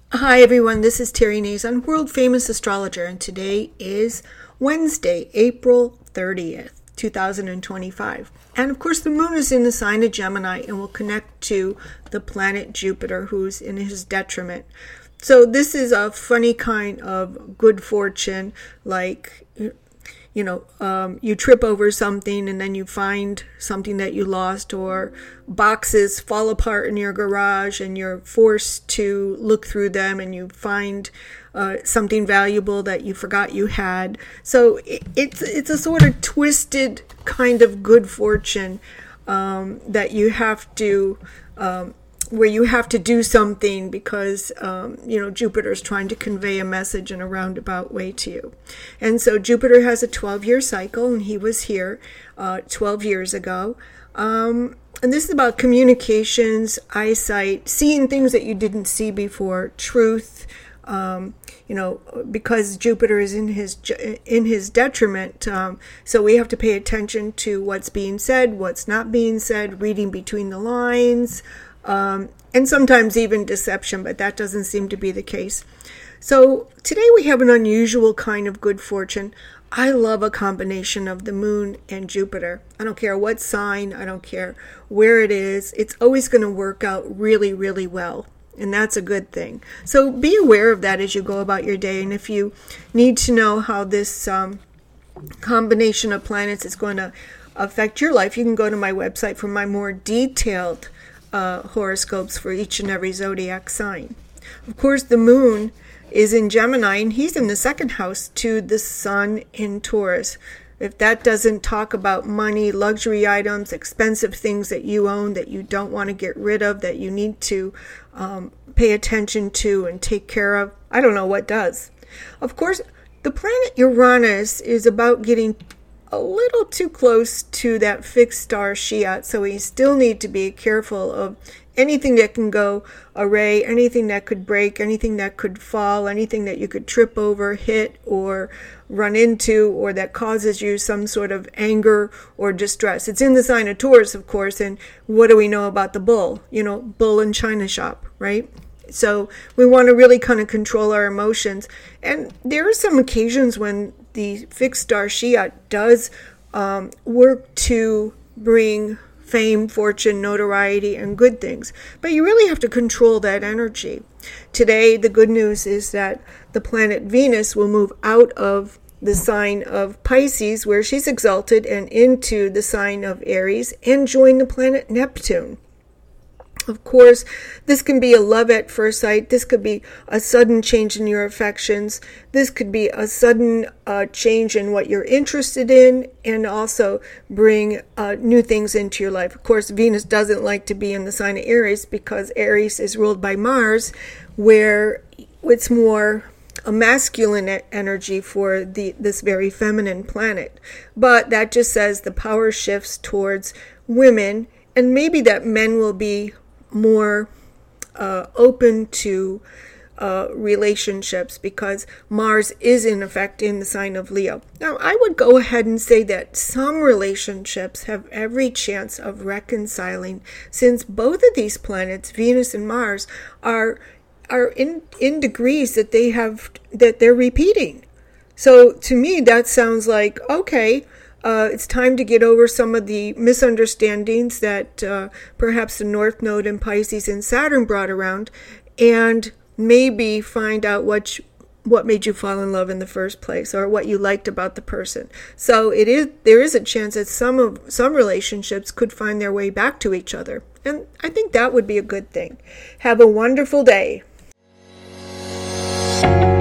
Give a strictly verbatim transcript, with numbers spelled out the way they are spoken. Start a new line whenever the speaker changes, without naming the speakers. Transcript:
Hi everyone, this is Terry Nazon, world famous astrologer, and today is Wednesday, April thirtieth, two thousand twenty-five. And of course the moon is in the sign of Gemini and will connect to the planet Jupiter, who's in his detriment. So this is a funny kind of good fortune, like, you know, um, you trip over something and then you find something that you lost, or boxes fall apart in your garage and you're forced to look through them and you find uh, something valuable that you forgot you had. So it, it's it's a sort of twisted kind of good fortune um, that you have to um, where you have to do something because, um, you know, Jupiter is trying to convey a message in a roundabout way to you. And so Jupiter has a twelve-year cycle, and he was here uh, twelve years ago. Um, and this is about communications, eyesight, seeing things that you didn't see before, truth. Um, you know, because Jupiter is in his in his detriment, um, so we have to pay attention to what's being said, what's not being said, reading between the lines. Um, and sometimes even deception, but that doesn't seem to be the case. So today we have an unusual kind of good fortune. I love a combination of the moon and Jupiter. I don't care what sign, I don't care where it is. It's always going to work out really, really well. And that's a good thing. So be aware of that as you go about your day. And if you need to know how this um, combination of planets is going to affect your life, you can go to my website for my more detailed Uh, horoscopes for each and every zodiac sign. Of course, the moon is in Gemini, and he's in the second house to the sun in Taurus. If that doesn't talk about money, luxury items, expensive things that you own that you don't want to get rid of, that you need to um, pay attention to and take care of, I don't know what does. Of course, the planet Uranus is about getting a little too close to that fixed star Shiat, so we still need to be careful of anything that can go awry, anything that could break, anything that could fall, anything that you could trip over, hit, or run into, or that causes you some sort of anger or distress. It's in the sign of Taurus, of course, and what do we know about the bull? You know, bull in China shop, right? So we want to really kind of control our emotions. And there are some occasions when the fixed star Shiat does um, work to bring fame, fortune, notoriety, and good things. But you really have to control that energy. Today, the good news is that the planet Venus will move out of the sign of Pisces, where she's exalted, and into the sign of Aries, and join the planet Neptune. Of course, this can be a love at first sight. This could be a sudden change in your affections. This could be a sudden uh, change in what you're interested in, and also bring uh, new things into your life. Of course, Venus doesn't like to be in the sign of Aries because Aries is ruled by Mars, where it's more a masculine energy for the this very feminine planet. But that just says the power shifts towards women, and maybe that men will be more uh, open to uh, relationships because Mars is in effect in the sign of Leo. Now, I would go ahead and say that some relationships have every chance of reconciling, since both of these planets, Venus and Mars, are are in in degrees that they have that they're repeating. So to me, that sounds like okay. Uh, it's time to get over some of the misunderstandings that uh, perhaps the North Node in Pisces and Saturn brought around, and maybe find out what you, what made you fall in love in the first place, or what you liked about the person. So it is there is a chance that some of some relationships could find their way back to each other, and I think that would be a good thing. Have a wonderful day.